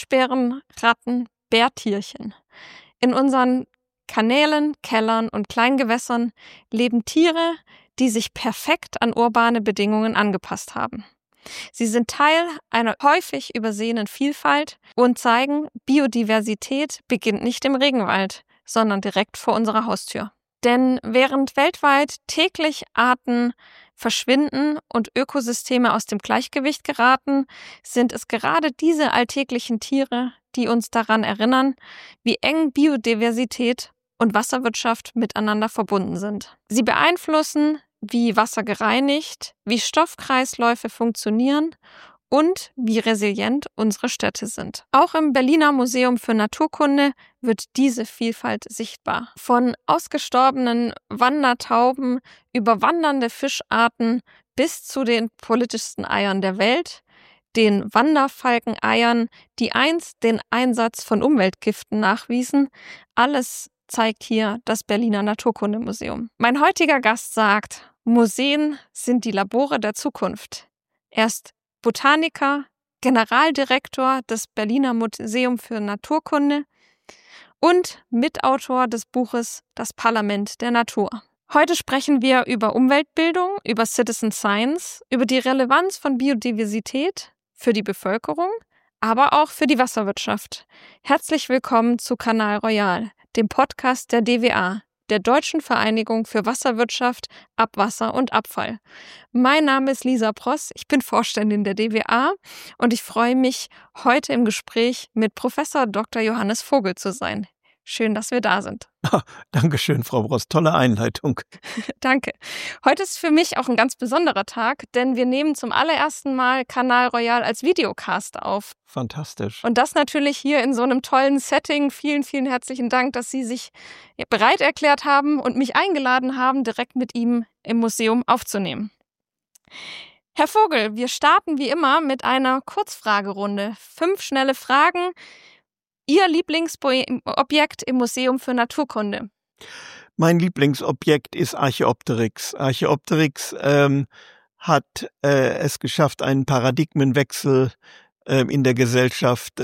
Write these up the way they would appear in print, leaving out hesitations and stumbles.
Waschbären, Ratten, Bärtierchen. In unseren Kanälen, Kellern und Kleingewässern leben Tiere, die sich perfekt an urbane Bedingungen angepasst haben. Sie sind Teil einer häufig übersehenen Vielfalt und zeigen, Biodiversität beginnt nicht im Regenwald, sondern direkt vor unserer Haustür. Denn während weltweit täglich Arten verschwinden und Ökosysteme aus dem Gleichgewicht geraten, sind es gerade diese alltäglichen Tiere, die uns daran erinnern, wie eng Biodiversität und Wasserwirtschaft miteinander verbunden sind. Sie beeinflussen, wie Wasser gereinigt, wie Stoffkreisläufe funktionieren und wie resilient unsere Städte sind. Auch im Berliner Museum für Naturkunde wird diese Vielfalt sichtbar. Von ausgestorbenen Wandertauben über wandernde Fischarten bis zu den politischsten Eiern der Welt, den Wanderfalkeneiern, die einst den Einsatz von Umweltgiften nachwiesen, alles zeigt hier das Berliner Naturkundemuseum. Mein heutiger Gast sagt, Museen sind die Labore der Zukunft. Er ist Botaniker, Generaldirektor des Berliner Museum für Naturkunde und Mitautor des Buches Das Parlament der Natur. Heute sprechen wir über Umweltbildung, über Citizen Science, über die Relevanz von Biodiversität für die Bevölkerung, aber auch für die Wasserwirtschaft. Herzlich willkommen zu Kanal Royal, dem Podcast der DWA, der Deutschen Vereinigung für Wasserwirtschaft, Abwasser und Abfall. Mein Name ist Lisa Pross, ich bin Vorständin der DWA und ich freue mich, heute im Gespräch mit Professor Dr. Johannes Vogel zu sein. Schön, dass wir da sind. Dankeschön, Frau Pross. Tolle Einleitung. Danke. Heute ist für mich auch ein ganz besonderer Tag, denn wir nehmen zum allerersten Mal Kanal Royal als Videocast auf. Fantastisch. Und das natürlich hier in so einem tollen Setting. Vielen, vielen herzlichen Dank, dass Sie sich bereit erklärt haben und mich eingeladen haben, direkt mit ihm im Museum aufzunehmen. Herr Vogel, wir starten wie immer mit einer Kurzfragerunde. 5 schnelle Fragen. Ihr Lieblingsobjekt im Museum für Naturkunde? Mein Lieblingsobjekt ist Archaeopteryx. Archaeopteryx hat es geschafft, einen Paradigmenwechsel in der Gesellschaft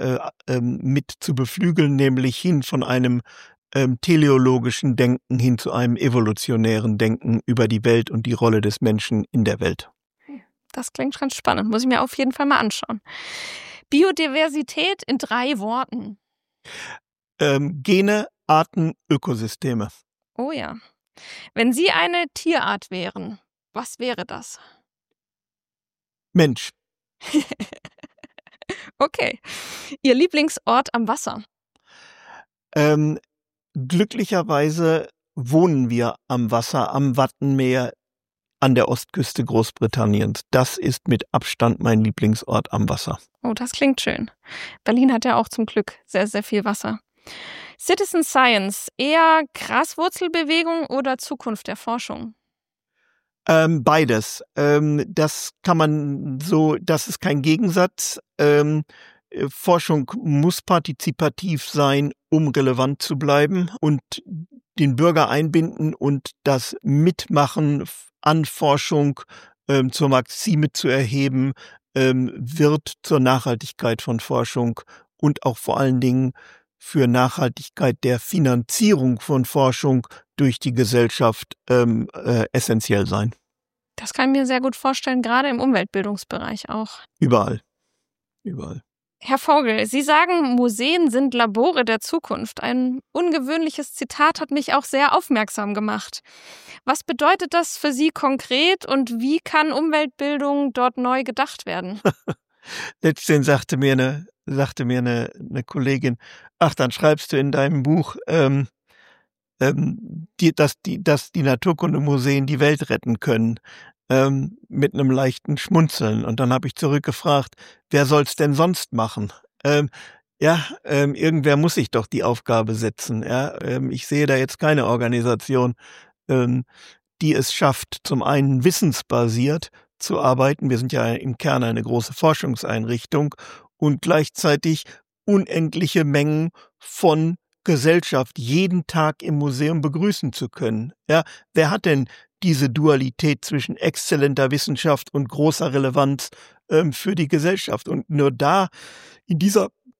mit zu beflügeln, nämlich hin von einem teleologischen Denken hin zu einem evolutionären Denken über die Welt und die Rolle des Menschen in der Welt. Das klingt ganz spannend, muss ich mir auf jeden Fall mal anschauen. Biodiversität in 3 Worten. Gene, Arten, Ökosysteme. Oh ja. Wenn Sie eine Tierart wären, was wäre das? Mensch. Okay. Ihr Lieblingsort am Wasser? Glücklicherweise wohnen wir am Wasser, am Wattenmeer, an der Ostküste Großbritanniens. Das ist mit Abstand mein Lieblingsort am Wasser. Oh, das klingt schön. Berlin hat ja auch zum Glück sehr, sehr viel Wasser. Citizen Science, eher Graswurzelbewegung oder Zukunft der Forschung? Beides. Das kann man so, das ist kein Gegensatz. Forschung muss partizipativ sein, um relevant zu bleiben und den Bürger einbinden und das Mitmachen an Forschung zur Maxime zu erheben, wird zur Nachhaltigkeit von Forschung und auch vor allen Dingen für Nachhaltigkeit der Finanzierung von Forschung durch die Gesellschaft essentiell sein. Das kann ich mir sehr gut vorstellen, gerade im Umweltbildungsbereich auch. Überall. Überall. Herr Vogel, Sie sagen, Museen sind Labore der Zukunft. Ein ungewöhnliches Zitat hat mich auch sehr aufmerksam gemacht. Was bedeutet das für Sie konkret und wie kann Umweltbildung dort neu gedacht werden? Letztens sagte mir eine Kollegin, ach, dann schreibst du in deinem Buch, dass die Naturkundemuseen die Welt retten können. Mit einem leichten Schmunzeln. Und dann habe ich zurückgefragt, wer soll's denn sonst machen? Irgendwer muss sich doch die Aufgabe setzen. Ja? Ich sehe da jetzt keine Organisation, die es schafft, zum einen wissensbasiert zu arbeiten. Wir sind ja im Kern eine große Forschungseinrichtung und gleichzeitig unendliche Mengen von Gesellschaft jeden Tag im Museum begrüßen zu können. Ja, wer hat denn diese Dualität zwischen exzellenter Wissenschaft und großer Relevanz für die Gesellschaft? Und nur da, in dieser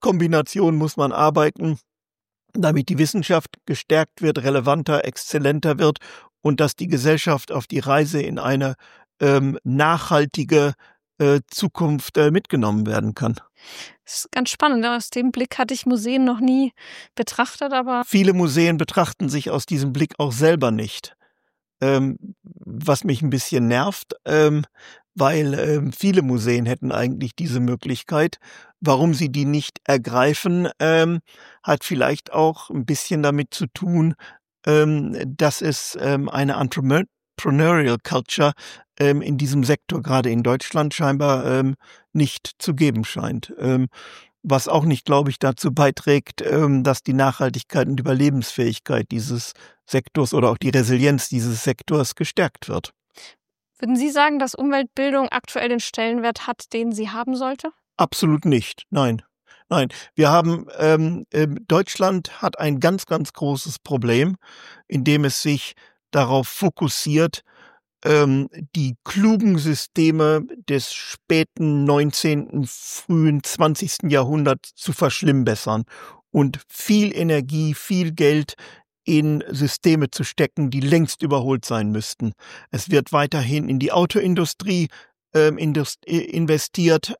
Kombination muss man arbeiten, damit die Wissenschaft gestärkt wird, relevanter, exzellenter wird und dass die Gesellschaft auf die Reise in eine nachhaltige Zukunft mitgenommen werden kann. Das ist ganz spannend. Aus dem Blick hatte ich Museen noch nie betrachtet, aber viele Museen betrachten sich aus diesem Blick auch selber nicht. Was mich ein bisschen nervt, weil viele Museen hätten eigentlich diese Möglichkeit. Warum sie die nicht ergreifen, hat vielleicht auch ein bisschen damit zu tun, dass es eine Entrepreneurial Culture in diesem Sektor, gerade in Deutschland, scheinbar nicht zu geben scheint. Was auch nicht, glaube ich, dazu beiträgt, dass die Nachhaltigkeit und Überlebensfähigkeit dieses Sektors oder auch die Resilienz dieses Sektors gestärkt wird. Würden Sie sagen, dass Umweltbildung aktuell den Stellenwert hat, den sie haben sollte? Absolut nicht, nein. Nein, wir haben, Deutschland hat ein ganz, ganz großes Problem, indem es sich darauf fokussiert, die klugen Systeme des späten 19., frühen 20. Jahrhunderts zu verschlimmbessern und viel Energie, viel Geld in Systeme zu stecken, die längst überholt sein müssten. Es wird weiterhin in die Autoindustrie investiert.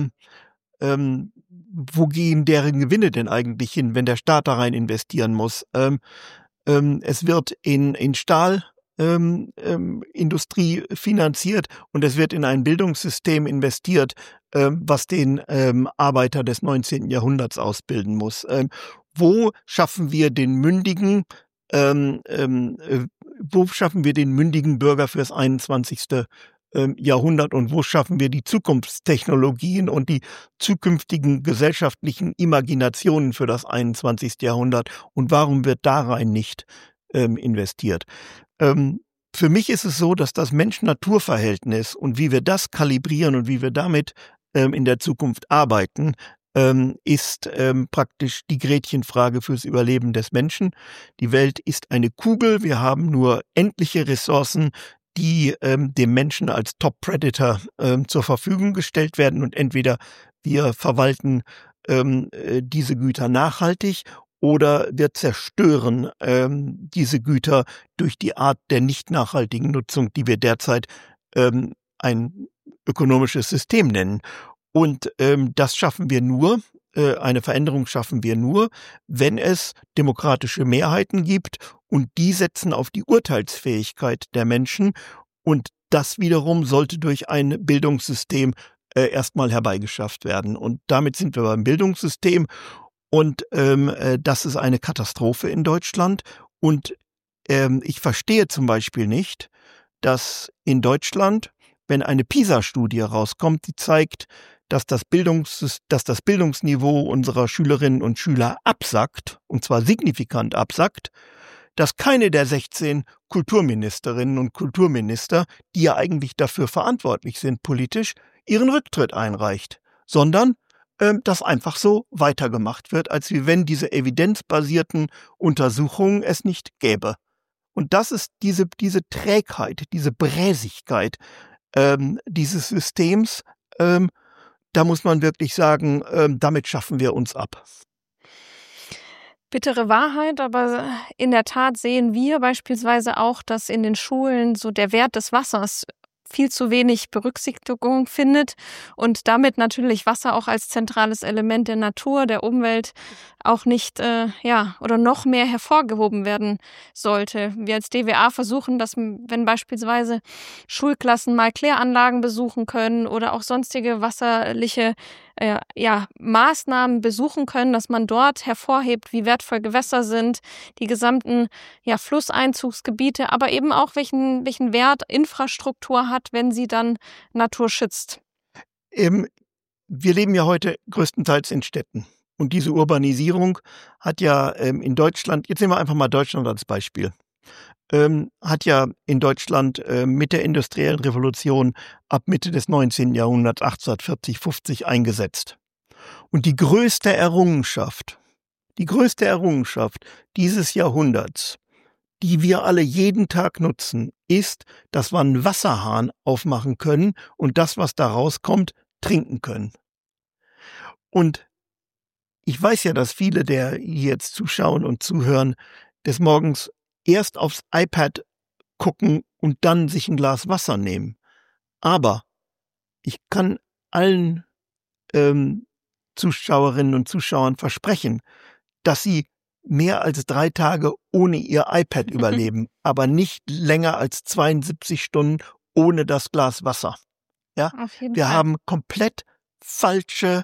Wo gehen deren Gewinne denn eigentlich hin, wenn der Staat da rein investieren muss? Es wird in Stahlindustrie finanziert und es wird in ein Bildungssystem investiert, was den Arbeiter des 19. Jahrhunderts ausbilden muss. Wo schaffen wir den mündigen Bürger fürs 21. Jahrhundert und wo schaffen wir die Zukunftstechnologien und die zukünftigen gesellschaftlichen Imaginationen für das 21. Jahrhundert und warum wird da rein nicht investiert? Für mich ist es so, dass das Mensch-Natur-Verhältnis und wie wir das kalibrieren und wie wir damit in der Zukunft arbeiten, ist praktisch die Gretchenfrage fürs Überleben des Menschen. Die Welt ist eine Kugel, wir haben nur endliche Ressourcen, die dem Menschen als Top-Predator zur Verfügung gestellt werden und entweder wir verwalten diese Güter nachhaltig oder wir zerstören diese Güter durch die Art der nicht nachhaltigen Nutzung, die wir derzeit ein ökonomisches System nennen. Und das schaffen wir nur, eine Veränderung schaffen wir nur, wenn es demokratische Mehrheiten gibt und die setzen auf die Urteilsfähigkeit der Menschen und das wiederum sollte durch ein Bildungssystem erstmal herbeigeschafft werden. Und damit sind wir beim Bildungssystem und das ist eine Katastrophe in Deutschland und ich verstehe zum Beispiel nicht, dass in Deutschland, wenn eine PISA-Studie rauskommt, die zeigt, dass das Bildungsniveau unserer Schülerinnen und Schüler absackt, und zwar signifikant absackt, dass keine der 16 Kulturministerinnen und Kulturminister, die ja eigentlich dafür verantwortlich sind politisch, ihren Rücktritt einreicht, sondern dass einfach so weitergemacht wird, als wie wenn diese evidenzbasierten Untersuchungen es nicht gäbe. Und das ist diese Trägheit, diese Bräsigkeit dieses Systems, da muss man wirklich sagen, damit schaffen wir uns ab. Bittere Wahrheit, aber in der Tat sehen wir beispielsweise auch, dass in den Schulen so der Wert des Wassers viel zu wenig Berücksichtigung findet und damit natürlich Wasser auch als zentrales Element der Natur, der Umwelt auch nicht oder noch mehr hervorgehoben werden sollte. Wir als DWA versuchen, dass wenn beispielsweise Schulklassen mal Kläranlagen besuchen können oder auch sonstige wasserliche Maßnahmen besuchen können, dass man dort hervorhebt, wie wertvoll Gewässer sind, die gesamten Flusseinzugsgebiete, aber eben auch welchen Wert Infrastruktur hat, wenn sie dann Natur schützt. Wir leben ja heute größtenteils in Städten. Und diese Urbanisierung hat ja in Deutschland, jetzt nehmen wir einfach mal Deutschland als Beispiel, hat ja in Deutschland mit der industriellen Revolution ab Mitte des 19. Jahrhunderts 1840, 50 eingesetzt. Und die größte Errungenschaft dieses Jahrhunderts, die wir alle jeden Tag nutzen, ist, dass wir einen Wasserhahn aufmachen können und das, was da rauskommt, trinken können. Und ich weiß ja, dass viele der hier jetzt zuschauen und zuhören, des Morgens erst aufs iPad gucken und dann sich ein Glas Wasser nehmen. Aber ich kann allen Zuschauerinnen und Zuschauern versprechen, dass sie mehr als 3 Tage ohne ihr iPad überleben, aber nicht länger als 72 Stunden ohne das Glas Wasser. Ja, Auf jeden wir Fall. haben komplett falsche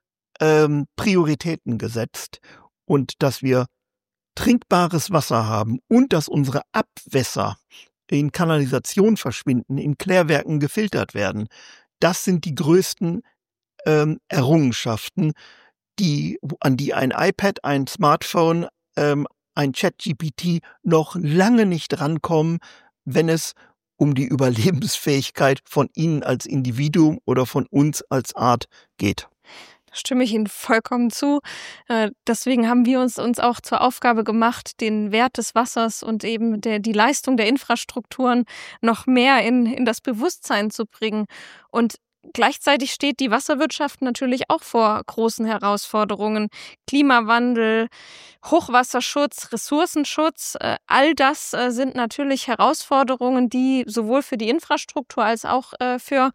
Prioritäten gesetzt, und dass wir trinkbares Wasser haben und dass unsere Abwässer in Kanalisation verschwinden, in Klärwerken gefiltert werden, das sind die größten Errungenschaften, an die ein iPad, ein Smartphone, ein ChatGPT noch lange nicht rankommen, wenn es um die Überlebensfähigkeit von Ihnen als Individuum oder von uns als Art geht. Stimme ich Ihnen vollkommen zu. Deswegen haben wir uns auch zur Aufgabe gemacht, den Wert des Wassers und eben die Leistung der Infrastrukturen noch mehr in das Bewusstsein zu bringen. Und gleichzeitig steht die Wasserwirtschaft natürlich auch vor großen Herausforderungen. Klimawandel, Hochwasserschutz, Ressourcenschutz, all das sind natürlich Herausforderungen, die sowohl für die Infrastruktur als auch für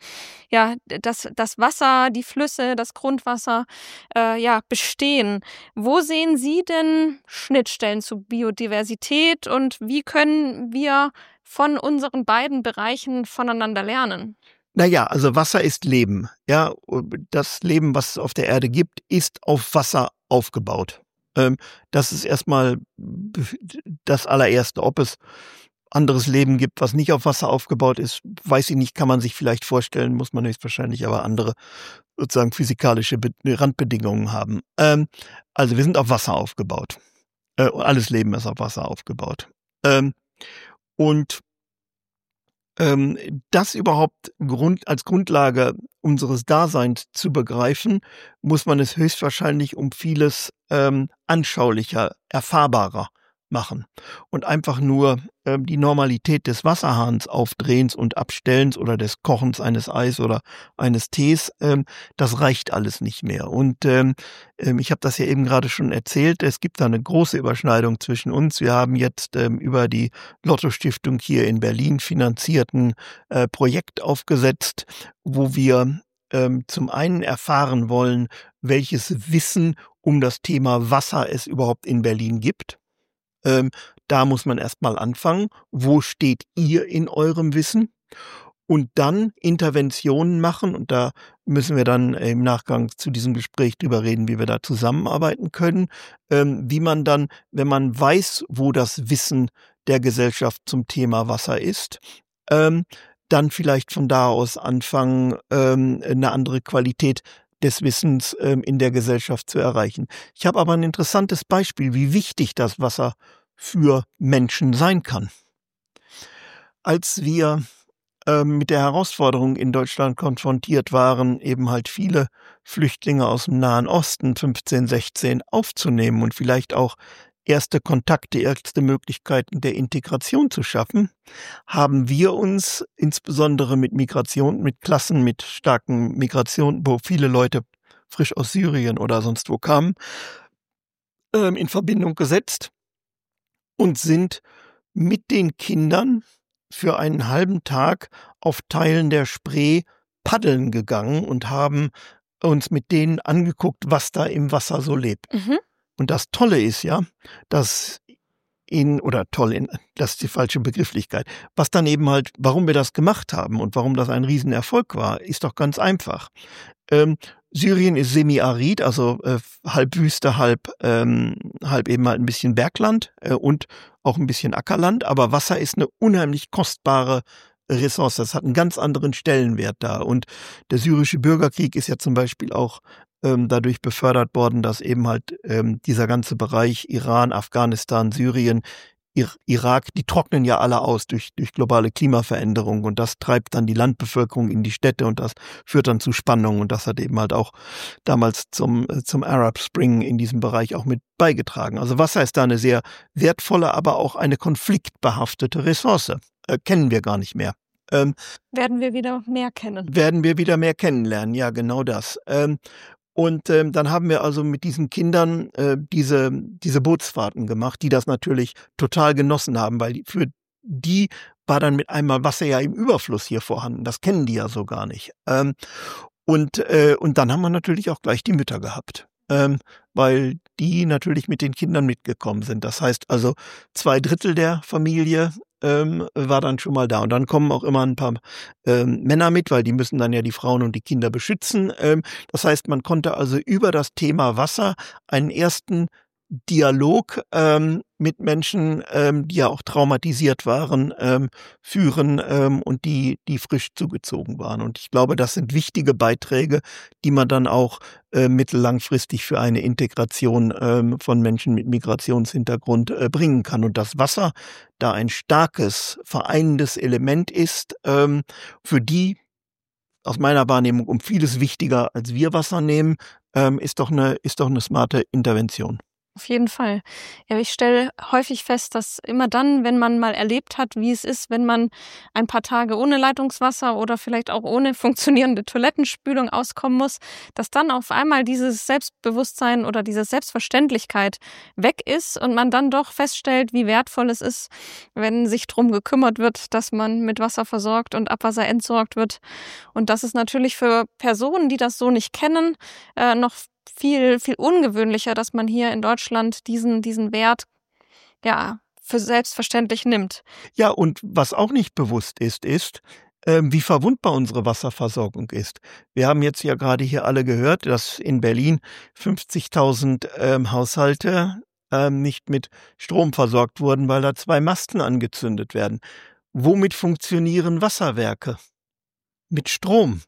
das Wasser, die Flüsse, das Grundwasser bestehen. Wo sehen Sie denn Schnittstellen zu Biodiversität und wie können wir von unseren beiden Bereichen voneinander lernen? Naja, also Wasser ist Leben. Ja, das Leben, was es auf der Erde gibt, ist auf Wasser aufgebaut. Das ist erstmal das allererste. Ob es anderes Leben gibt, was nicht auf Wasser aufgebaut ist, weiß ich nicht, kann man sich vielleicht vorstellen, muss man höchstwahrscheinlich aber andere sozusagen physikalische Randbedingungen haben. Also wir sind auf Wasser aufgebaut. Alles Leben ist auf Wasser aufgebaut. Und das überhaupt als Grundlage unseres Daseins zu begreifen, muss man es höchstwahrscheinlich um vieles anschaulicher, erfahrbarer machen. Und einfach nur die Normalität des Wasserhahns aufdrehens und abstellens oder des Kochens eines Eis oder eines Tees, das reicht alles nicht mehr. Und ich habe das ja eben gerade schon erzählt, es gibt da eine große Überschneidung zwischen uns. Wir haben jetzt über die Lotto-Stiftung hier in Berlin finanzierten Projekt aufgesetzt, wo wir zum einen erfahren wollen, welches Wissen um das Thema Wasser es überhaupt in Berlin gibt. Da muss man erstmal anfangen. Wo steht ihr in eurem Wissen? Und dann Interventionen machen. Und da müssen wir dann im Nachgang zu diesem Gespräch drüber reden, wie wir da zusammenarbeiten können. Wie man dann, wenn man weiß, wo das Wissen der Gesellschaft zum Thema Wasser ist, dann vielleicht von da aus anfangen, eine andere Qualität des Wissens in der Gesellschaft zu erreichen. Ich habe aber ein interessantes Beispiel, wie wichtig das Wasser für Menschen sein kann. Als wir mit der Herausforderung in Deutschland konfrontiert waren, eben halt viele Flüchtlinge aus dem Nahen Osten 15, 16 aufzunehmen und vielleicht auch erste Kontakte, erste Möglichkeiten der Integration zu schaffen, haben wir uns insbesondere mit Migration, mit Klassen, mit starken Migrationen, wo viele Leute frisch aus Syrien oder sonst wo kamen, in Verbindung gesetzt und sind mit den Kindern für einen halben Tag auf Teilen der Spree paddeln gegangen und haben uns mit denen angeguckt, was da im Wasser so lebt. Mhm. Und das Tolle ist ja, dass das ist die falsche Begrifflichkeit. Was dann eben halt, warum wir das gemacht haben und warum das ein Riesenerfolg war, ist doch ganz einfach. Syrien ist semi-arid, also halb Wüste, halb eben halt ein bisschen Bergland und auch ein bisschen Ackerland, aber Wasser ist eine unheimlich kostbare Ressource. Das hat einen ganz anderen Stellenwert da. Und der syrische Bürgerkrieg ist ja zum Beispiel auch dadurch befördert worden, dass eben halt dieser ganze Bereich Iran, Afghanistan, Syrien, Irak, die trocknen ja alle aus durch globale Klimaveränderung und das treibt dann die Landbevölkerung in die Städte und das führt dann zu Spannungen und das hat eben halt auch damals zum Arab Spring in diesem Bereich auch mit beigetragen. Also Wasser ist da eine sehr wertvolle, aber auch eine konfliktbehaftete Ressource. Kennen wir gar nicht mehr. Werden wir wieder mehr kennen. Werden wir wieder mehr kennenlernen, ja, genau das. Und dann haben wir also mit diesen Kindern diese Bootsfahrten gemacht, die das natürlich total genossen haben, weil für die war dann mit einmal Wasser ja im Überfluss hier vorhanden. Das kennen die ja so gar nicht. Und dann haben wir natürlich auch gleich die Mütter gehabt, weil die natürlich mit den Kindern mitgekommen sind. Das heißt also 2/3 der Familie war dann schon mal da. Und dann kommen auch immer ein paar Männer mit, weil die müssen dann ja die Frauen und die Kinder beschützen. Das heißt, man konnte also über das Thema Wasser einen ersten Dialog mit Menschen, die ja auch traumatisiert waren, führen und die frisch zugezogen waren. Und ich glaube, das sind wichtige Beiträge, die man dann auch mittellangfristig für eine Integration von Menschen mit Migrationshintergrund bringen kann. Und das Wasser da ein starkes, vereinendes Element ist, für die aus meiner Wahrnehmung um vieles wichtiger, als wir Wasser nehmen, ist doch eine smarte Intervention. Auf jeden Fall. Ja, ich stelle häufig fest, dass immer dann, wenn man mal erlebt hat, wie es ist, wenn man ein paar Tage ohne Leitungswasser oder vielleicht auch ohne funktionierende Toilettenspülung auskommen muss, dass dann auf einmal dieses Selbstbewusstsein oder diese Selbstverständlichkeit weg ist und man dann doch feststellt, wie wertvoll es ist, wenn sich drum gekümmert wird, dass man mit Wasser versorgt und Abwasser entsorgt wird. Und das ist natürlich für Personen, die das so nicht kennen, noch viel ungewöhnlicher, dass man hier in Deutschland diesen Wert für selbstverständlich nimmt. Ja, und was auch nicht bewusst ist, wie verwundbar unsere Wasserversorgung ist. Wir haben jetzt ja gerade hier alle gehört, dass in Berlin 50.000 Haushalte nicht mit Strom versorgt wurden, weil da 2 Masten angezündet werden. Womit funktionieren Wasserwerke? Mit Strom.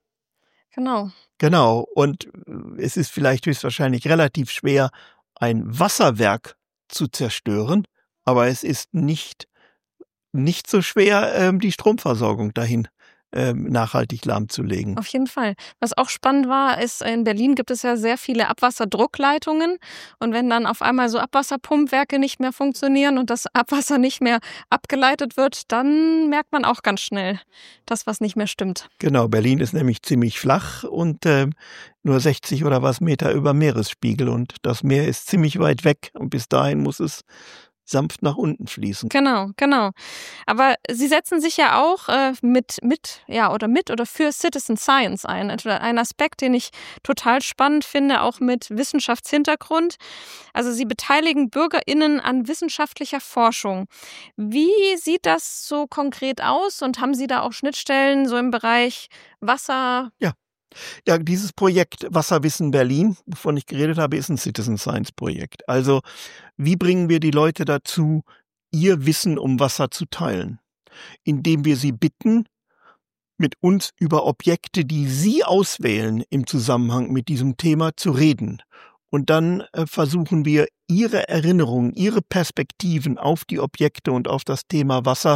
Genau. Und es ist vielleicht höchstwahrscheinlich relativ schwer, ein Wasserwerk zu zerstören, aber es ist nicht so schwer, die Stromversorgung dahin nachhaltig lahmzulegen. Auf jeden Fall. Was auch spannend war, ist, in Berlin gibt es ja sehr viele Abwasserdruckleitungen. Und wenn dann auf einmal so Abwasserpumpwerke nicht mehr funktionieren und das Abwasser nicht mehr abgeleitet wird, dann merkt man auch ganz schnell, dass was nicht mehr stimmt. Genau, Berlin ist nämlich ziemlich flach und nur 60 oder was Meter über Meeresspiegel. Und das Meer ist ziemlich weit weg und bis dahin muss es sanft nach unten fließen. Genau. Aber Sie setzen sich ja auch mit oder für Citizen Science ein. Ein Aspekt, den ich total spannend finde, auch mit Wissenschaftshintergrund. Also Sie beteiligen BürgerInnen an wissenschaftlicher Forschung. Wie sieht das so konkret aus und haben Sie da auch Schnittstellen so im Bereich Wasser? Ja, dieses Projekt Wasserwissen Berlin, wovon ich geredet habe, ist ein Citizen Science Projekt. Also, wie bringen wir die Leute dazu, ihr Wissen um Wasser zu teilen? Indem wir sie bitten, mit uns über Objekte, die sie auswählen, im Zusammenhang mit diesem Thema zu reden. Und dann versuchen wir, ihre Erinnerungen, ihre Perspektiven auf die Objekte und auf das Thema Wasser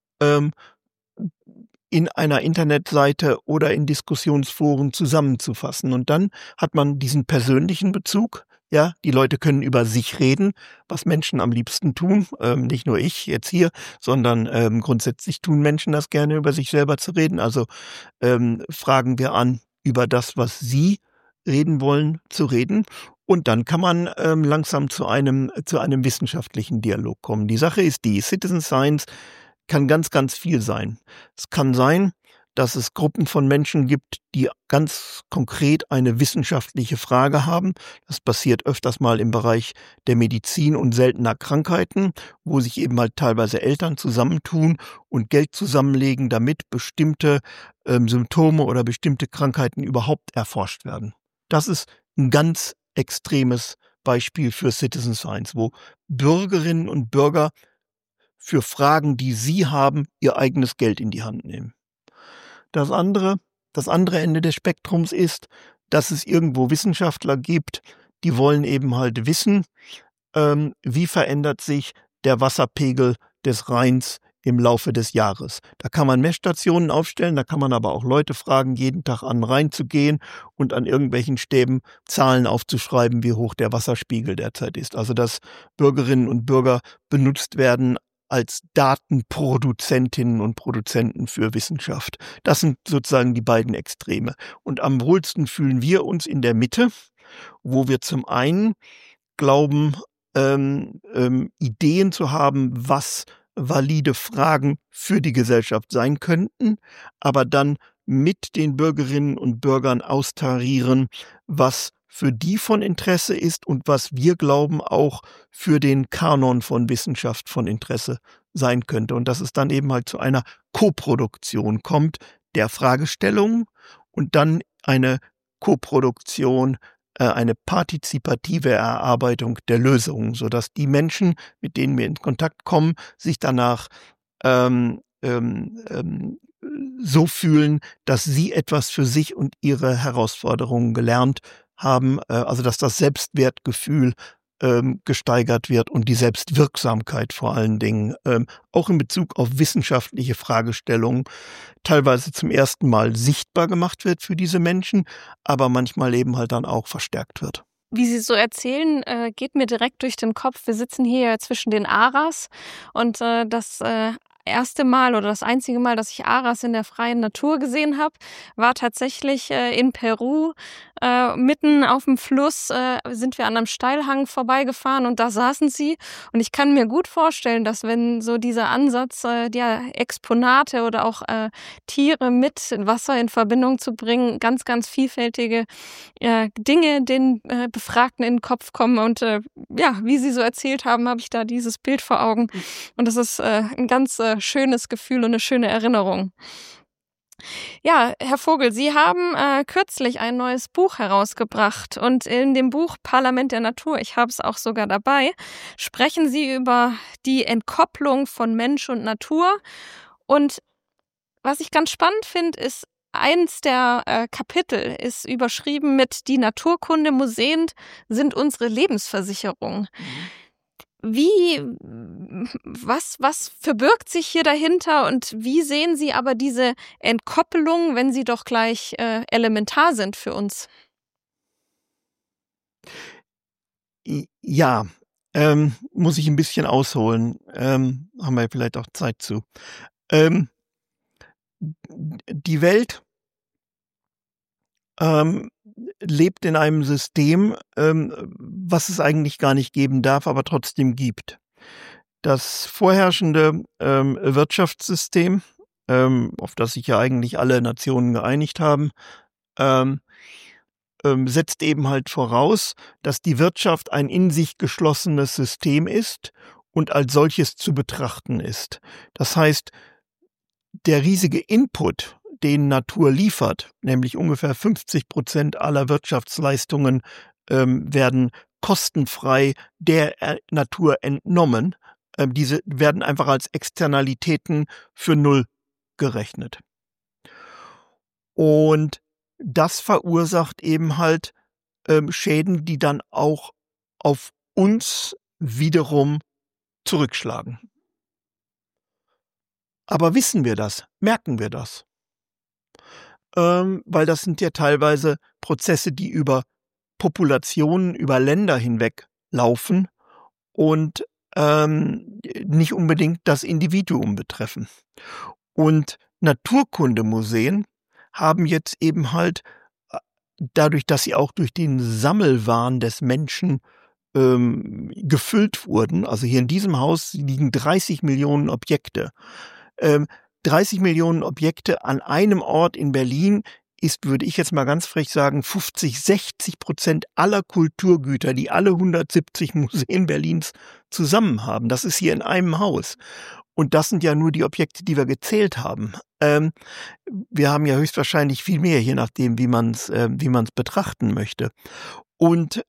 in einer Internetseite oder in Diskussionsforen zusammenzufassen. Und dann hat man diesen persönlichen Bezug. Ja, die Leute können über sich reden, was Menschen am liebsten tun. Nicht nur ich jetzt hier, sondern grundsätzlich tun Menschen das gerne, über sich selber zu reden. Also fragen wir an, über das, was sie reden wollen, zu reden. Und dann kann man langsam zu einem wissenschaftlichen Dialog kommen. Die Sache ist die, Citizen Science kann ganz, ganz viel sein. Es kann sein, dass es Gruppen von Menschen gibt, die ganz konkret eine wissenschaftliche Frage haben. Das passiert öfters mal im Bereich der Medizin und seltener Krankheiten, wo sich eben halt teilweise Eltern zusammentun und Geld zusammenlegen, damit bestimmte Symptome oder bestimmte Krankheiten überhaupt erforscht werden. Das ist ein ganz extremes Beispiel für Citizen Science, wo Bürgerinnen und Bürger für Fragen, die sie haben, ihr eigenes Geld in die Hand nehmen. Das andere Ende des Spektrums ist, dass es irgendwo Wissenschaftler gibt, die wollen eben halt wissen, wie verändert sich der Wasserpegel des Rheins im Laufe des Jahres. Da kann man Messstationen aufstellen, da kann man aber auch Leute fragen, jeden Tag an den Rhein zu gehen und an irgendwelchen Stäben Zahlen aufzuschreiben, wie hoch der Wasserspiegel derzeit ist. Also dass Bürgerinnen und Bürger benutzt werden als Datenproduzentinnen und Produzenten für Wissenschaft. Das sind sozusagen die beiden Extreme. Und am wohlsten fühlen wir uns in der Mitte, wo wir zum einen glauben, Ideen zu haben, was valide Fragen für die Gesellschaft sein könnten, aber dann mit den Bürgerinnen und Bürgern austarieren, was für die von Interesse ist und was wir glauben auch für den Kanon von Wissenschaft von Interesse sein könnte. Und dass es dann eben halt zu einer Koproduktion kommt der Fragestellungen und dann eine Koproduktion, eine partizipative Erarbeitung der Lösungen, sodass die Menschen, mit denen wir in Kontakt kommen, sich danach so fühlen, dass sie etwas für sich und ihre Herausforderungen gelernt haben, also dass das Selbstwertgefühl gesteigert wird und die Selbstwirksamkeit vor allen Dingen, auch in Bezug auf wissenschaftliche Fragestellungen, teilweise zum ersten Mal sichtbar gemacht wird für diese Menschen, aber manchmal eben halt dann auch verstärkt wird. Wie Sie so erzählen, geht mir direkt durch den Kopf. Wir sitzen hier zwischen den Aras und das erste Mal oder das einzige Mal, dass ich Aras in der freien Natur gesehen habe, war tatsächlich in Peru. Mitten auf dem Fluss sind wir an einem Steilhang vorbeigefahren und da saßen sie. Und ich kann mir gut vorstellen, dass wenn so dieser Ansatz, Exponate oder auch Tiere mit Wasser in Verbindung zu bringen, ganz, ganz vielfältige Dinge den Befragten in den Kopf kommen. Und wie Sie so erzählt haben, habe ich da dieses Bild vor Augen. Und das ist ein ganz schönes Gefühl und eine schöne Erinnerung. Ja, Herr Vogel, Sie haben kürzlich ein neues Buch herausgebracht und in dem Buch Parlament der Natur, ich habe es auch sogar dabei, sprechen Sie über die Entkopplung von Mensch und Natur. Und was ich ganz spannend finde, ist, eins der Kapitel ist überschrieben mit „Die Naturkundemuseen sind unsere Lebensversicherung". Was verbirgt sich hier dahinter und wie sehen Sie aber diese Entkoppelung, wenn sie doch gleich elementar sind für uns? Ja, muss ich ein bisschen ausholen, haben wir vielleicht auch Zeit zu. Die Welt lebt in einem System, was es eigentlich gar nicht geben darf, aber trotzdem gibt. Das vorherrschende Wirtschaftssystem, auf das sich ja eigentlich alle Nationen geeinigt haben, setzt eben halt voraus, dass die Wirtschaft ein in sich geschlossenes System ist und als solches zu betrachten ist. Das heißt, der riesige Input, den Natur liefert, nämlich ungefähr 50% aller Wirtschaftsleistungen werden kostenfrei der Natur entnommen. Diese werden einfach als Externalitäten für null gerechnet. Und das verursacht eben halt Schäden, die dann auch auf uns wiederum zurückschlagen. Aber wissen wir das? Merken wir das? Weil das sind ja teilweise Prozesse, die über Populationen, über Länder hinweg laufen und nicht unbedingt das Individuum betreffen. Und Naturkundemuseen haben jetzt eben halt, dadurch, dass sie auch durch den Sammelwahn des Menschen gefüllt wurden, also hier in diesem Haus liegen 30 Millionen Objekte. 30 Millionen Objekte an einem Ort in Berlin ist, würde ich jetzt mal ganz frech sagen, 50-60% aller Kulturgüter, die alle 170 Museen Berlins zusammen haben. Das ist hier in einem Haus. Und das sind ja nur die Objekte, die wir gezählt haben. Wir haben ja höchstwahrscheinlich viel mehr, je nachdem, wie man es betrachten möchte. Und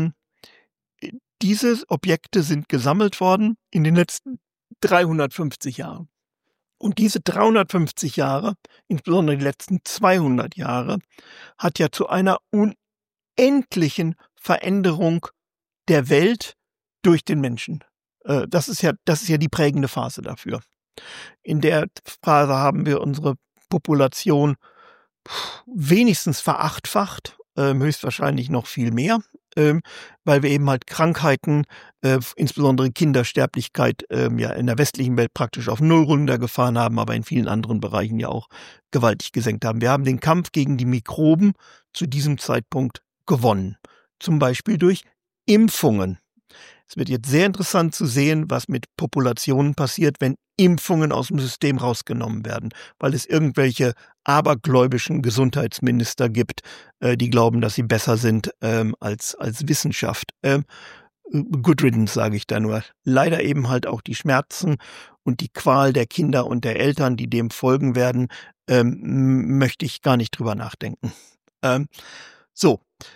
diese Objekte sind gesammelt worden in den letzten 350 Jahren. Und diese 350 Jahre, insbesondere die letzten 200 Jahre, hat ja zu einer unendlichen Veränderung der Welt durch den Menschen. Das ist ja die prägende Phase dafür. In der Phase haben wir unsere Population wenigstens verachtfacht, höchstwahrscheinlich noch viel mehr, weil wir eben halt Krankheiten, insbesondere Kindersterblichkeit, ja in der westlichen Welt praktisch auf null runtergefahren haben, aber in vielen anderen Bereichen ja auch gewaltig gesenkt haben. Wir haben den Kampf gegen die Mikroben zu diesem Zeitpunkt gewonnen. zum Beispiel durch Impfungen. Es wird jetzt sehr interessant zu sehen, was mit Populationen passiert, wenn Impfungen aus dem System rausgenommen werden, weil es irgendwelche abergläubischen Gesundheitsminister gibt, die glauben, dass sie besser sind als Wissenschaft. Good riddance, sage ich da nur. Leider eben halt auch die Schmerzen und die Qual der Kinder und der Eltern, die dem folgen werden, möchte ich gar nicht drüber nachdenken. So,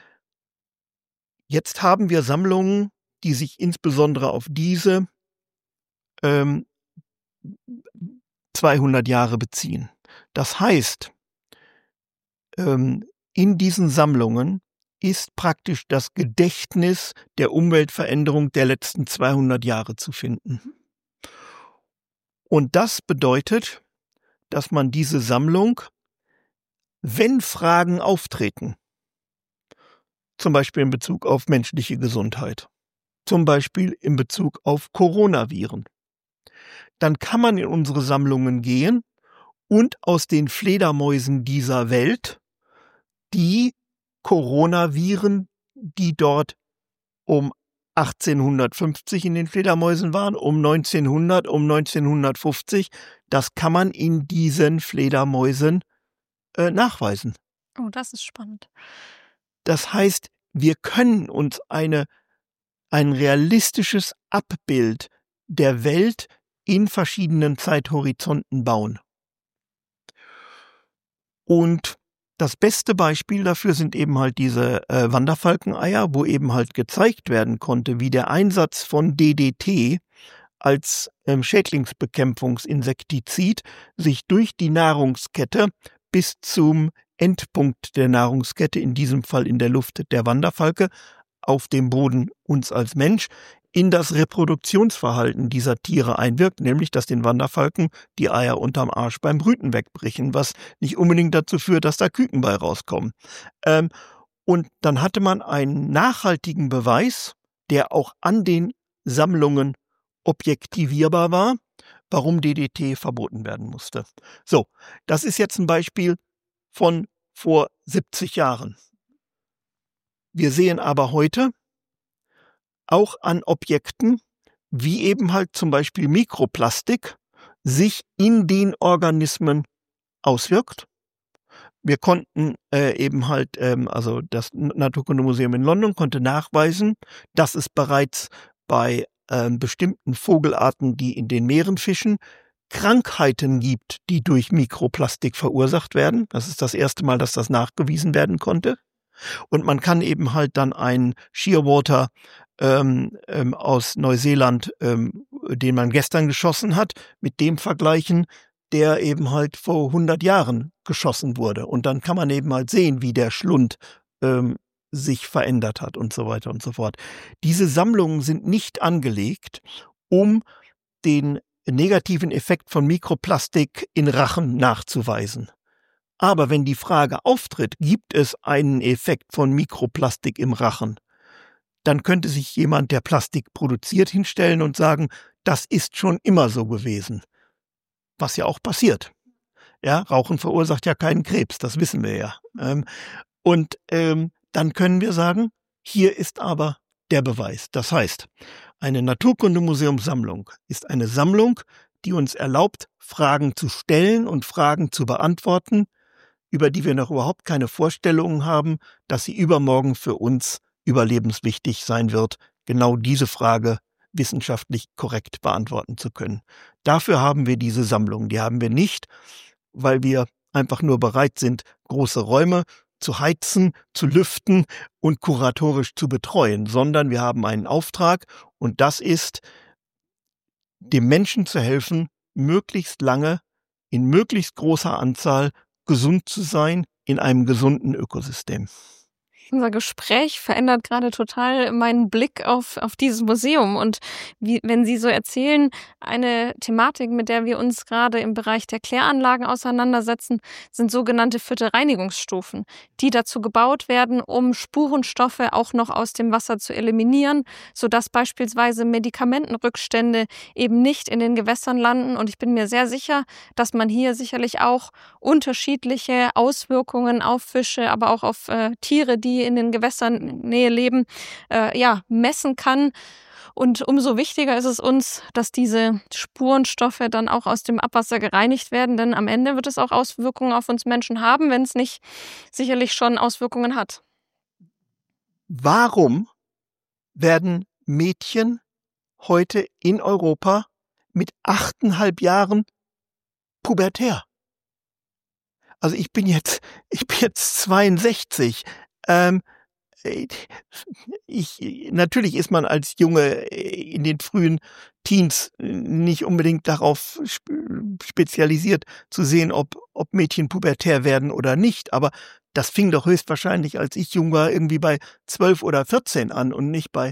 jetzt haben wir Sammlungen, die sich insbesondere auf diese 200 Jahre beziehen. Das heißt, in diesen Sammlungen ist praktisch das Gedächtnis der Umweltveränderung der letzten 200 Jahre zu finden. Und das bedeutet, dass man diese Sammlung, wenn Fragen auftreten, zum Beispiel in Bezug auf menschliche Gesundheit, zum Beispiel in Bezug auf Coronaviren, dann kann man in unsere Sammlungen gehen und aus den Fledermäusen dieser Welt die Coronaviren, die dort um 1850 in den Fledermäusen waren, um 1900, um 1950, das kann man in diesen Fledermäusen nachweisen. Oh, das ist spannend. Das heißt, wir können uns ein realistisches Abbild der Welt in verschiedenen Zeithorizonten bauen. Und das beste Beispiel dafür sind eben halt diese Wanderfalkeneier, wo eben halt gezeigt werden konnte, wie der Einsatz von DDT als Schädlingsbekämpfungsinsektizid sich durch die Nahrungskette bis zum Endpunkt der Nahrungskette, in diesem Fall in der Luft der Wanderfalke, auf dem Boden uns als Mensch, in das Reproduktionsverhalten dieser Tiere einwirkt, nämlich dass den Wanderfalken die Eier unterm Arsch beim Brüten wegbrechen, was nicht unbedingt dazu führt, dass da Küken bei rauskommen. Und dann hatte man einen nachhaltigen Beweis, der auch an den Sammlungen objektivierbar war, warum DDT verboten werden musste. So, das ist jetzt ein Beispiel von vor 70 Jahren. Wir sehen aber heute auch an Objekten, wie eben halt zum Beispiel Mikroplastik, sich in den Organismen auswirkt. Wir konnten eben halt, also das Naturkundemuseum in London konnte nachweisen, dass es bereits bei bestimmten Vogelarten, die in den Meeren fischen, Krankheiten gibt, die durch Mikroplastik verursacht werden. Das ist das erste Mal, dass das nachgewiesen werden konnte. Und man kann eben halt dann einen Shearwater aus Neuseeland, den man gestern geschossen hat, mit dem vergleichen, der eben halt vor 100 Jahren geschossen wurde. Und dann kann man eben halt sehen, wie der Schlund sich verändert hat und so weiter und so fort. Diese Sammlungen sind nicht angelegt, um den negativen Effekt von Mikroplastik in Rachen nachzuweisen. Aber wenn die Frage auftritt, gibt es einen Effekt von Mikroplastik im Rachen, dann könnte sich jemand, der Plastik produziert, hinstellen und sagen, das ist schon immer so gewesen. Was ja auch passiert. Ja, Rauchen verursacht ja keinen Krebs, das wissen wir ja. Dann können wir sagen, hier ist aber der Beweis. Das heißt, eine Naturkundemuseumssammlung ist eine Sammlung, die uns erlaubt, Fragen zu stellen und Fragen zu beantworten, über die wir noch überhaupt keine Vorstellungen haben, dass sie übermorgen für uns überlebenswichtig sein wird, genau diese Frage wissenschaftlich korrekt beantworten zu können. Dafür haben wir diese Sammlung. Die haben wir nicht, weil wir einfach nur bereit sind, große Räume zu heizen, zu lüften und kuratorisch zu betreuen, sondern wir haben einen Auftrag und das ist, dem Menschen zu helfen, möglichst lange, in möglichst großer Anzahl gesund zu sein in einem gesunden Ökosystem. Unser Gespräch verändert gerade total meinen Blick auf dieses Museum. Und wenn Sie so erzählen, eine Thematik, mit der wir uns gerade im Bereich der Kläranlagen auseinandersetzen, sind sogenannte 4. Reinigungsstufen, die dazu gebaut werden, um Spurenstoffe auch noch aus dem Wasser zu eliminieren, sodass beispielsweise Medikamentenrückstände eben nicht in den Gewässern landen. Und ich bin mir sehr sicher, dass man hier sicherlich auch unterschiedliche Auswirkungen auf Fische, aber auch auf Tiere, die die in den Gewässernähe leben, messen kann. Und umso wichtiger ist es uns, dass diese Spurenstoffe dann auch aus dem Abwasser gereinigt werden, denn am Ende wird es auch Auswirkungen auf uns Menschen haben, wenn es nicht sicherlich schon Auswirkungen hat. Warum werden Mädchen heute in Europa mit 8,5 Jahren pubertär? Also ich bin jetzt 62. Natürlich ist man als Junge in den frühen Teens nicht unbedingt darauf spezialisiert zu sehen, ob Mädchen pubertär werden oder nicht. Aber das fing doch höchstwahrscheinlich, als ich jung war, irgendwie bei 12 oder 14 an und nicht bei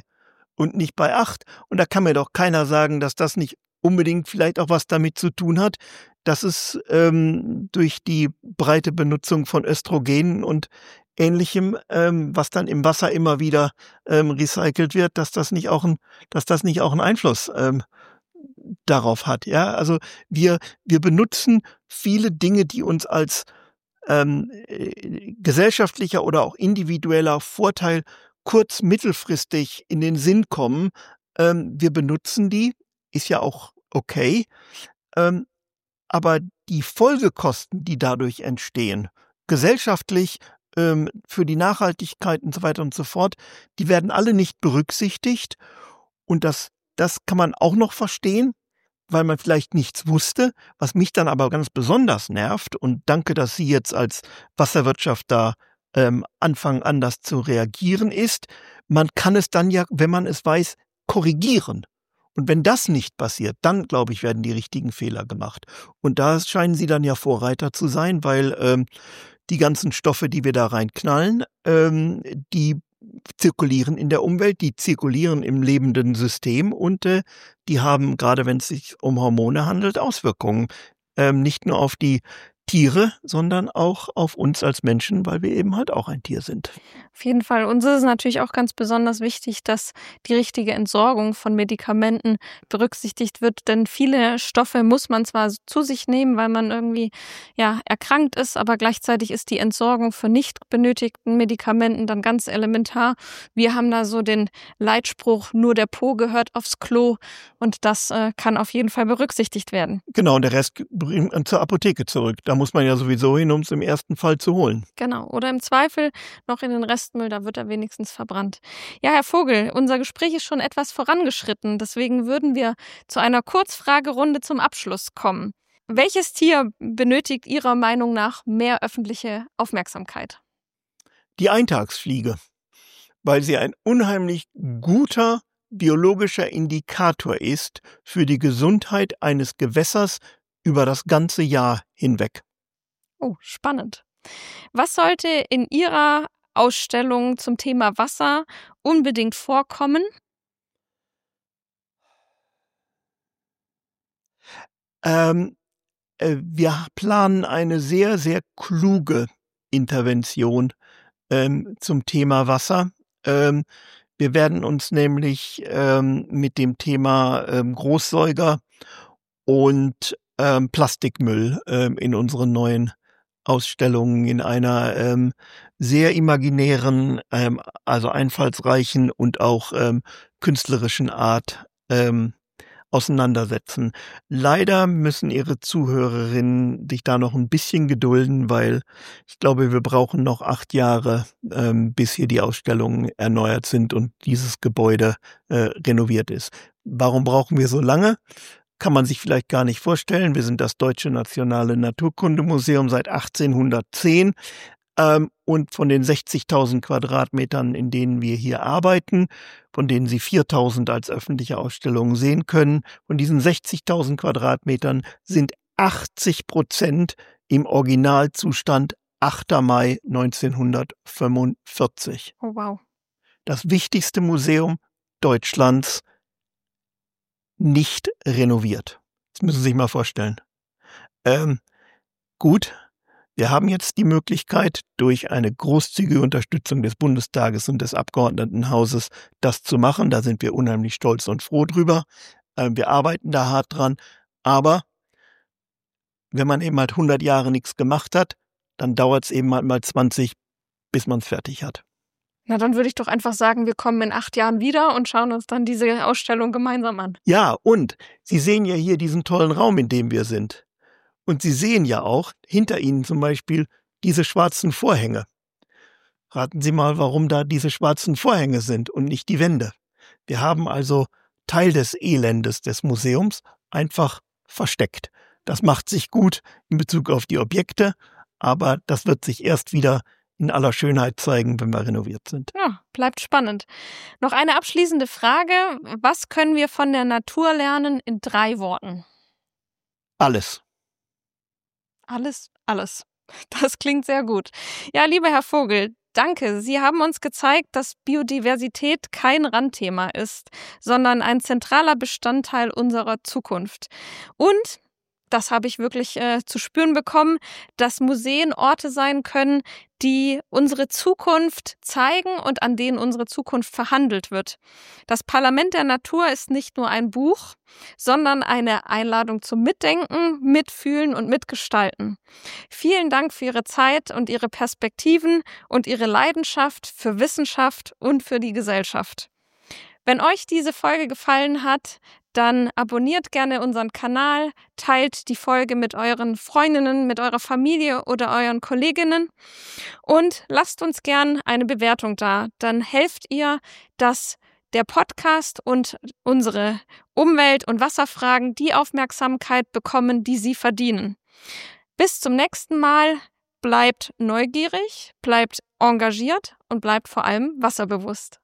8. Und da kann mir doch keiner sagen, dass das nicht unbedingt vielleicht auch was damit zu tun hat, dass es durch die breite Benutzung von Östrogenen und Ähnlichem, was dann im Wasser immer wieder recycelt wird, dass das nicht auch einen Einfluss darauf hat. Ja, also wir benutzen viele Dinge, die uns als gesellschaftlicher oder auch individueller Vorteil mittelfristig in den Sinn kommen. Wir benutzen die, ist ja auch okay, aber die Folgekosten, die dadurch entstehen, gesellschaftlich, für die Nachhaltigkeit und so weiter und so fort, die werden alle nicht berücksichtigt. Und das kann man auch noch verstehen, weil man vielleicht nichts wusste, was mich dann aber ganz besonders nervt. Und danke, dass Sie jetzt als Wasserwirtschaft da anfangen, anders zu reagieren, ist, man kann es dann ja, wenn man es weiß, korrigieren. Und wenn das nicht passiert, dann, glaube ich, werden die richtigen Fehler gemacht. Und da scheinen Sie dann ja Vorreiter zu sein, weil die ganzen Stoffe, die wir da reinknallen, die zirkulieren in der Umwelt, die zirkulieren im lebenden System und die haben, gerade wenn es sich um Hormone handelt, Auswirkungen. Nicht nur auf die Tiere, sondern auch auf uns als Menschen, weil wir eben halt auch ein Tier sind. Auf jeden Fall. Uns ist es natürlich auch ganz besonders wichtig, dass die richtige Entsorgung von Medikamenten berücksichtigt wird, denn viele Stoffe muss man zwar zu sich nehmen, weil man irgendwie erkrankt ist, aber gleichzeitig ist die Entsorgung von nicht benötigten Medikamenten dann ganz elementar. Wir haben da so den Leitspruch, nur der Po gehört aufs Klo, und das kann auf jeden Fall berücksichtigt werden. Genau, und der Rest bringt man zur Apotheke zurück. Da muss man ja sowieso hin, um es im ersten Fall zu holen. Genau, oder im Zweifel noch in den Restmüll, da wird er wenigstens verbrannt. Ja, Herr Vogel, unser Gespräch ist schon etwas vorangeschritten, deswegen würden wir zu einer Kurzfragerunde zum Abschluss kommen. Welches Tier benötigt Ihrer Meinung nach mehr öffentliche Aufmerksamkeit? Die Eintagsfliege, weil sie ein unheimlich guter biologischer Indikator ist für die Gesundheit eines Gewässers über das ganze Jahr hinweg. Oh, spannend. Was sollte in Ihrer Ausstellung zum Thema Wasser unbedingt vorkommen? Wir planen eine sehr, sehr kluge Intervention zum Thema Wasser. Wir werden uns nämlich mit dem Thema Großsäuger und Plastikmüll in unseren neuen Ausstellungen in einer sehr imaginären, also einfallsreichen und auch künstlerischen Art auseinandersetzen. Leider müssen Ihre Zuhörerinnen sich da noch ein bisschen gedulden, weil ich glaube, wir brauchen noch 8 Jahre, bis hier die Ausstellungen erneuert sind und dieses Gebäude renoviert ist. Warum brauchen wir so lange? Kann man sich vielleicht gar nicht vorstellen. Wir sind das Deutsche Nationale Naturkundemuseum seit 1810. Und von den 60.000 Quadratmetern, in denen wir hier arbeiten, von denen Sie 4.000 als öffentliche Ausstellungen sehen können, von diesen 60.000 Quadratmetern sind 80% im Originalzustand 8. Mai 1945. Oh, wow. Das wichtigste Museum Deutschlands nicht renoviert. Das müssen Sie sich mal vorstellen. Gut. Wir haben jetzt die Möglichkeit, durch eine großzügige Unterstützung des Bundestages und des Abgeordnetenhauses das zu machen. Da sind wir unheimlich stolz und froh drüber. Wir arbeiten da hart dran. Aber wenn man eben halt 100 Jahre nichts gemacht hat, dann dauert es eben halt mal 20, bis man es fertig hat. Na, dann würde ich doch einfach sagen, wir kommen in 8 Jahren wieder und schauen uns dann diese Ausstellung gemeinsam an. Ja, und Sie sehen ja hier diesen tollen Raum, in dem wir sind. Und Sie sehen ja auch hinter Ihnen zum Beispiel diese schwarzen Vorhänge. Raten Sie mal, warum da diese schwarzen Vorhänge sind und nicht die Wände. Wir haben also Teil des Elendes des Museums einfach versteckt. Das macht sich gut in Bezug auf die Objekte, aber das wird sich erst wieder in aller Schönheit zeigen, wenn wir renoviert sind. Ja, bleibt spannend. Noch eine abschließende Frage. Was können wir von der Natur lernen in 3 Worten? Alles. Alles, alles. Das klingt sehr gut. Ja, lieber Herr Vogel, danke. Sie haben uns gezeigt, dass Biodiversität kein Randthema ist, sondern ein zentraler Bestandteil unserer Zukunft. Und, das habe ich wirklich zu spüren bekommen, dass Museen Orte sein können, die unsere Zukunft zeigen und an denen unsere Zukunft verhandelt wird. Das Parlament der Natur ist nicht nur ein Buch, sondern eine Einladung zum Mitdenken, Mitfühlen und Mitgestalten. Vielen Dank für Ihre Zeit und Ihre Perspektiven und Ihre Leidenschaft für Wissenschaft und für die Gesellschaft. Wenn euch diese Folge gefallen hat, dann abonniert gerne unseren Kanal, teilt die Folge mit euren Freundinnen, mit eurer Familie oder euren Kolleginnen und lasst uns gern eine Bewertung da. Dann helft ihr, dass der Podcast und unsere Umwelt- und Wasserfragen die Aufmerksamkeit bekommen, die sie verdienen. Bis zum nächsten Mal. Bleibt neugierig, bleibt engagiert und bleibt vor allem wasserbewusst.